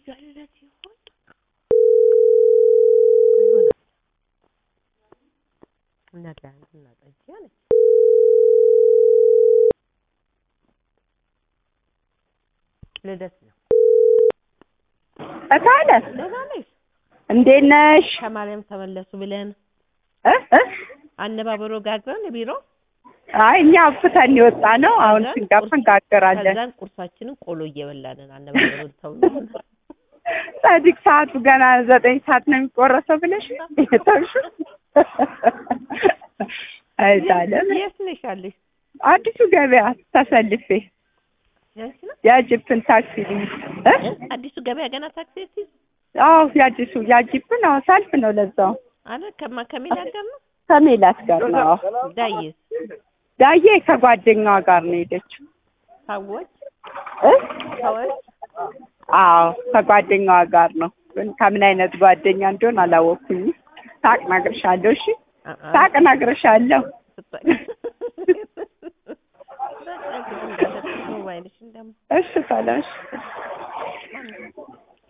ልደት ይሆን አይሆንም እና ጠጅ አለች ልደት ነው አታለ ለዛለሽ እንዴት ነሽ ከማርያም ተመለሱ ብለን አነባበሮ ጋግረን ቢሮ አይ እኛ አፍተን ይወጣ ነው አሁን ስንጋፈን ጋገራለን ከዛን ቁርሳችንን ቆሎ እየበላን አነባበሮ ተውሉ ታዲክ ሰዓቱ ገና 9 ሰዓት ነው የሚቆረሰው ብለሽ እየተውሽ አይታለ የት ነሽ አለሽ አዲሱ ገበያ ተሰልፌ ያጅብን ታክሲ አዲሱ ገበያ ገና ታክሲ እዚህ አዎ ያጅብን አዎ ሰልፍ ነው ለዛው አለ ከሜላት ጋር ነው ከሜላት ጋር ነው ዳዬ ከጓደኛዋ ጋር ነው ሄደችው ሰዎች አዎ ከጓደኛዋ ጋር ነው ግን ከምን አይነት ጓደኛ እንደሆነ አላወኩኝ ታቅ ነግርሻለሁ እሺ ታቅ ነግርሻለሁ ሞባይልሽ እንደም እሺ ካላሽ